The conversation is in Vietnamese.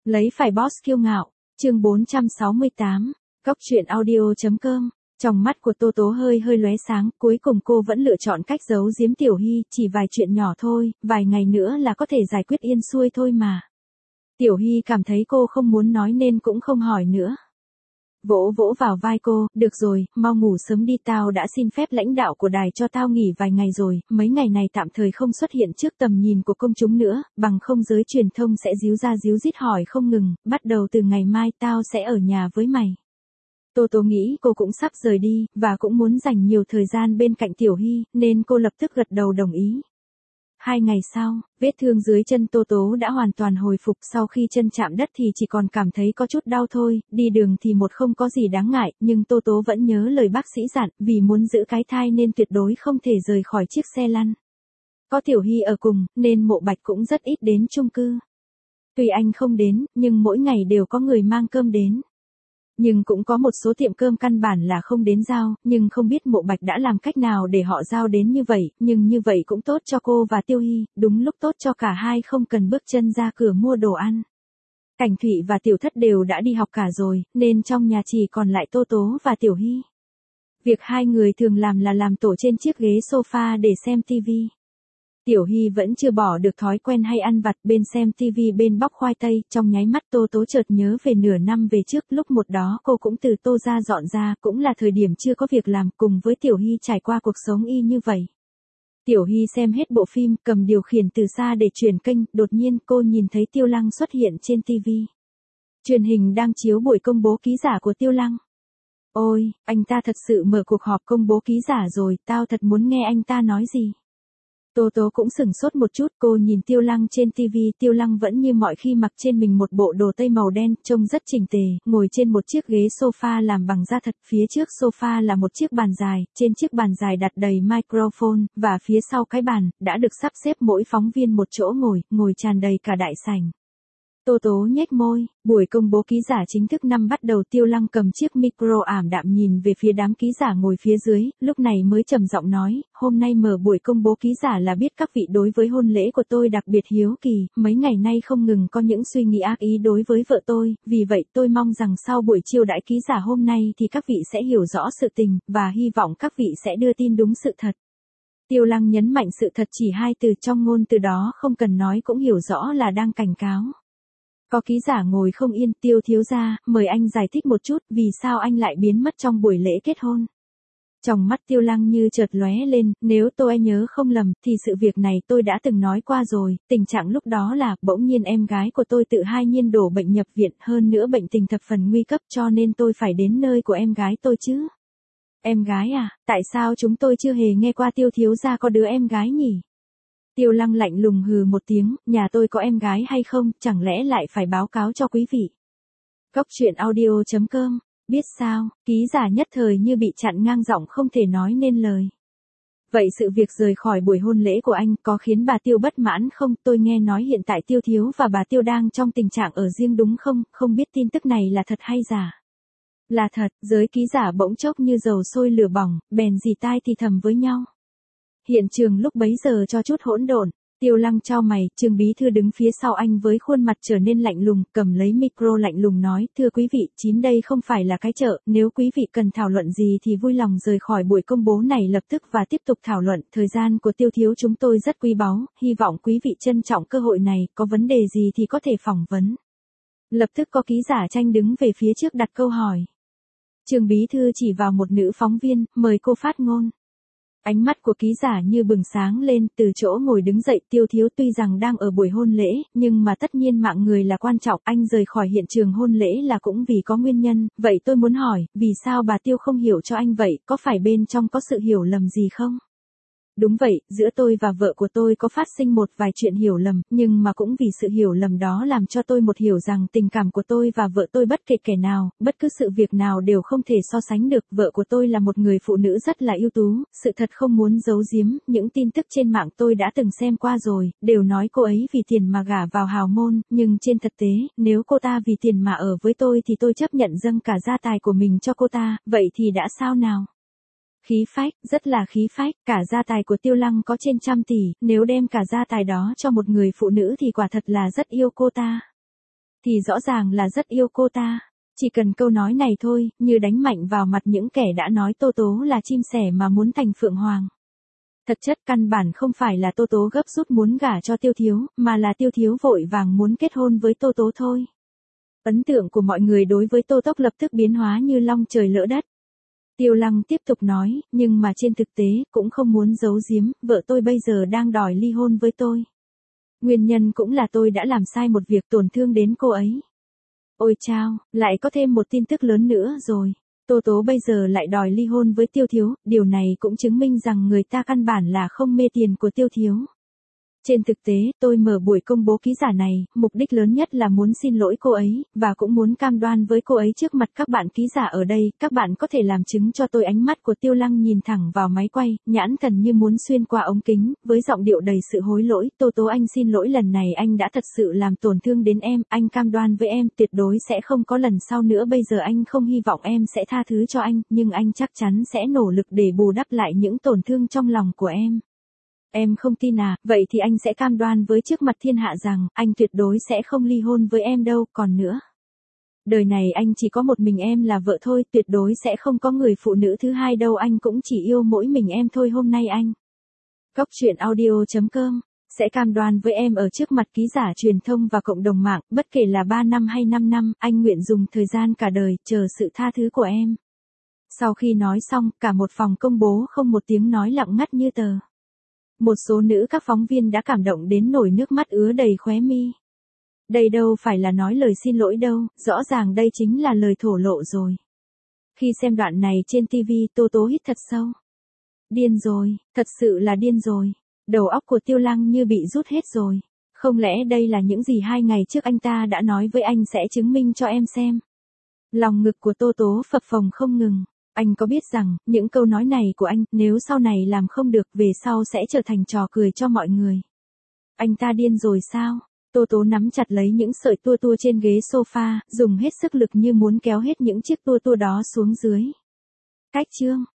Lấy phải boss kiêu ngạo, chương 468, Cóc truyện audio.com. Trong mắt của Tô Tố hơi lóe sáng, cuối cùng cô vẫn lựa chọn cách giấu giếm Tiểu Hy, chỉ vài chuyện nhỏ thôi, vài ngày nữa là có thể giải quyết yên xuôi thôi mà. Tiểu Hy cảm thấy cô không muốn nói nên cũng không hỏi nữa. Vỗ vỗ vào vai cô, được rồi, mau ngủ sớm đi, tao đã xin phép lãnh đạo của đài cho tao nghỉ vài ngày rồi, mấy ngày này tạm thời không xuất hiện trước tầm nhìn của công chúng nữa, bằng không giới truyền thông sẽ díu ra díu dít hỏi không ngừng, bắt đầu từ ngày mai tao sẽ ở nhà với mày. Tô Tố nghĩ cô cũng sắp rời đi, và cũng muốn dành nhiều thời gian bên cạnh Tiểu Hy, nên cô lập tức gật đầu đồng ý. 2 ngày sau, vết thương dưới chân Tô Tố đã hoàn toàn hồi phục, sau khi chân chạm đất thì chỉ còn cảm thấy có chút đau thôi, đi đường thì không có gì đáng ngại, nhưng Tô Tố vẫn nhớ lời bác sĩ dặn, vì muốn giữ cái thai nên tuyệt đối không thể rời khỏi chiếc xe lăn. Có Tiểu Hy ở cùng, nên Mộ Bạch cũng rất ít đến chung cư. Tuy anh không đến, nhưng mỗi ngày đều có người mang cơm đến. Nhưng cũng có một số tiệm cơm căn bản là không đến giao, nhưng không biết Mộ Bạch đã làm cách nào để họ giao đến như vậy, nhưng như vậy cũng tốt cho cô và Tiêu Hy, đúng lúc tốt cho cả hai không cần bước chân ra cửa mua đồ ăn. Cảnh Thụy và Tiểu Thất đều đã đi học cả rồi, nên trong nhà chỉ còn lại Tô Tố và Tiểu Hy. Việc hai người thường làm là làm tổ trên chiếc ghế sofa để xem tivi. Tiểu Hy vẫn chưa bỏ được thói quen hay ăn vặt, bên xem tivi bên bóc khoai tây, trong nháy mắt Tô Tố chợt nhớ về nửa năm về trước, lúc một đó cô cũng từ Tô ra dọn ra, cũng là thời điểm chưa có việc làm, cùng với Tiểu Hy trải qua cuộc sống y như vậy. Tiểu Hy xem hết bộ phim, cầm điều khiển từ xa để chuyển kênh, đột nhiên cô nhìn thấy Tiêu Lăng xuất hiện trên tivi. Truyền hình đang chiếu buổi công bố ký giả của Tiêu Lăng. Ôi, anh ta thật sự mở cuộc họp công bố ký giả rồi, tao thật muốn nghe anh ta nói gì. Tô Tố cũng sửng sốt một chút, cô nhìn Tiêu Lăng trên tivi, Tiêu Lăng vẫn như mọi khi mặc trên mình một bộ đồ tây màu đen, trông rất chỉnh tề, ngồi trên một chiếc ghế sofa làm bằng da thật, phía trước sofa là một chiếc bàn dài, trên chiếc bàn dài đặt đầy microphone, và phía sau cái bàn, đã được sắp xếp mỗi phóng viên một chỗ ngồi tràn đầy cả đại sảnh. Tô Tố nhếch môi, buổi công bố ký giả chính thức năm bắt đầu, Tiêu Lăng cầm chiếc micro ảm đạm nhìn về phía đám ký giả ngồi phía dưới, lúc này mới trầm giọng nói, hôm nay mở buổi công bố ký giả là biết các vị đối với hôn lễ của tôi đặc biệt hiếu kỳ, mấy ngày nay không ngừng có những suy nghĩ ác ý đối với vợ tôi, vì vậy tôi mong rằng sau buổi chiêu đãi ký giả hôm nay thì các vị sẽ hiểu rõ sự tình, và hy vọng các vị sẽ đưa tin đúng sự thật. Tiêu Lăng nhấn mạnh sự thật chỉ 2 từ, trong ngôn từ đó không cần nói cũng hiểu rõ là đang cảnh cáo. Có ký giả ngồi không yên, Tiêu thiếu gia, mời anh giải thích một chút, vì sao anh lại biến mất trong buổi lễ kết hôn. Trong mắt Tiêu Lăng như chợt lóe lên, nếu tôi nhớ không lầm, thì sự việc này tôi đã từng nói qua rồi, tình trạng lúc đó là, bỗng nhiên em gái của tôi tự hai nhiên đổ bệnh nhập viện, hơn nữa bệnh tình thập phần nguy cấp cho nên tôi phải đến nơi của em gái tôi chứ. Em gái à, tại sao chúng tôi chưa hề nghe qua Tiêu thiếu gia có đứa em gái nhỉ? Tiêu Lăng lạnh lùng hừ một tiếng, nhà tôi có em gái hay không, chẳng lẽ lại phải báo cáo cho quý vị. Cóc truyện audio.com, biết sao, ký giả nhất thời như bị chặn ngang giọng không thể nói nên lời. Vậy sự việc rời khỏi buổi hôn lễ của anh có khiến bà Tiêu bất mãn không? Tôi nghe nói hiện tại Tiêu thiếu và bà Tiêu đang trong tình trạng ở riêng đúng không? Không biết tin tức này là thật hay giả? Là thật, giới ký giả bỗng chốc như dầu sôi lửa bỏng, bèn dì tai thì thầm với nhau. Hiện trường lúc bấy giờ cho chút hỗn độn, Tiêu Lăng chau mày, Trương bí thư đứng phía sau anh với khuôn mặt trở nên lạnh lùng, cầm lấy micro lạnh lùng nói, thưa quý vị, đây không phải là cái chợ, nếu quý vị cần thảo luận gì thì vui lòng rời khỏi buổi công bố này lập tức và tiếp tục thảo luận, thời gian của Tiêu thiếu chúng tôi rất quý báu, hy vọng quý vị trân trọng cơ hội này, có vấn đề gì thì có thể phỏng vấn. Lập tức có ký giả tranh đứng về phía trước đặt câu hỏi. Trương bí thư chỉ vào một nữ phóng viên, mời cô phát ngôn. Ánh mắt của ký giả như bừng sáng lên, từ chỗ ngồi đứng dậy, Tiêu thiếu tuy rằng đang ở buổi hôn lễ, nhưng mà tất nhiên mạng người là quan trọng, anh rời khỏi hiện trường hôn lễ là cũng vì có nguyên nhân, vậy tôi muốn hỏi, vì sao bà Tiêu không hiểu cho anh vậy, có phải bên trong có sự hiểu lầm gì không? Đúng vậy, giữa tôi và vợ của tôi có phát sinh một vài chuyện hiểu lầm, nhưng mà cũng vì sự hiểu lầm đó làm cho tôi hiểu rằng tình cảm của tôi và vợ tôi bất kể kẻ nào, bất cứ sự việc nào đều không thể so sánh được. Vợ của tôi là một người phụ nữ rất là ưu tú, sự thật không muốn giấu giếm, những tin tức trên mạng tôi đã từng xem qua rồi, đều nói cô ấy vì tiền mà gả vào hào môn, nhưng trên thực tế, nếu cô ta vì tiền mà ở với tôi thì tôi chấp nhận dâng cả gia tài của mình cho cô ta, vậy thì đã sao nào? Khí phách, rất là khí phách, cả gia tài của Tiêu Lăng có trên 100 tỷ, nếu đem cả gia tài đó cho một người phụ nữ thì quả thật là rất yêu cô ta. thì rõ ràng là rất yêu cô ta. Chỉ cần câu nói này thôi, như đánh mạnh vào mặt những kẻ đã nói Tô Tố là chim sẻ mà muốn thành phượng hoàng. Thật chất căn bản không phải là Tô Tố gấp rút muốn gả cho Tiêu Thiếu, mà là Tiêu Thiếu vội vàng muốn kết hôn với Tô Tố thôi. Ấn tượng của mọi người đối với Tô Tốc lập tức biến hóa như long trời lỡ đất. Tiêu Lăng tiếp tục nói, nhưng mà trên thực tế, cũng không muốn giấu giếm, vợ tôi bây giờ đang đòi ly hôn với tôi. Nguyên nhân cũng là tôi đã làm sai một việc tổn thương đến cô ấy. Ôi chao, lại có thêm một tin tức lớn nữa rồi. Tô Tố bây giờ lại đòi ly hôn với Tiêu Thiếu, điều này cũng chứng minh rằng người ta căn bản là không mê tiền của Tiêu Thiếu. Trên thực tế, tôi mở buổi công bố ký giả này, mục đích lớn nhất là muốn xin lỗi cô ấy, và cũng muốn cam đoan với cô ấy trước mặt các bạn ký giả ở đây, các bạn có thể làm chứng cho tôi. Ánh mắt của Tiêu Lăng nhìn thẳng vào máy quay, nhãn thần như muốn xuyên qua ống kính, với giọng điệu đầy sự hối lỗi. Tô Tố, anh xin lỗi, lần này anh đã thật sự làm tổn thương đến em, anh cam đoan với em tuyệt đối sẽ không có lần sau nữa. Bây giờ anh không hy vọng em sẽ tha thứ cho anh, nhưng anh chắc chắn sẽ nỗ lực để bù đắp lại những tổn thương trong lòng của em. Em không tin à, vậy thì anh sẽ cam đoan với trước mặt thiên hạ rằng, anh tuyệt đối sẽ không ly hôn với em đâu. Còn nữa, đời này anh chỉ có một mình em là vợ thôi, tuyệt đối sẽ không có người phụ nữ thứ hai đâu, anh cũng chỉ yêu mỗi mình em thôi. Hôm nay anh, Cóc Truyện Audio.com, sẽ cam đoan với em ở trước mặt ký giả, truyền thông và cộng đồng mạng, bất kể là 3 năm hay 5 năm, anh nguyện dùng thời gian cả đời, chờ sự tha thứ của em. Sau khi nói xong, cả một phòng công bố không một tiếng nói, lặng ngắt như tờ. Một số nữ các phóng viên đã cảm động đến nổi nước mắt ứa đầy khóe mi. Đây đâu phải là nói lời xin lỗi đâu, rõ ràng đây chính là lời thổ lộ rồi. Khi xem đoạn này trên TV, Tô Tố hít thật sâu. Điên rồi, thật sự là điên rồi. Đầu óc của Tiêu Lăng như bị rút hết rồi. Không lẽ đây là những gì 2 ngày trước anh ta đã nói với anh sẽ chứng minh cho em xem. Lòng ngực của Tô Tố phập phồng không ngừng. Anh có biết rằng, những câu nói này của anh, nếu sau này làm không được, về sau sẽ trở thành trò cười cho mọi người. Anh ta điên rồi sao? Tô Tố nắm chặt lấy những sợi tua tua trên ghế sofa, dùng hết sức lực như muốn kéo hết những chiếc tua tua đó xuống dưới. Cách chương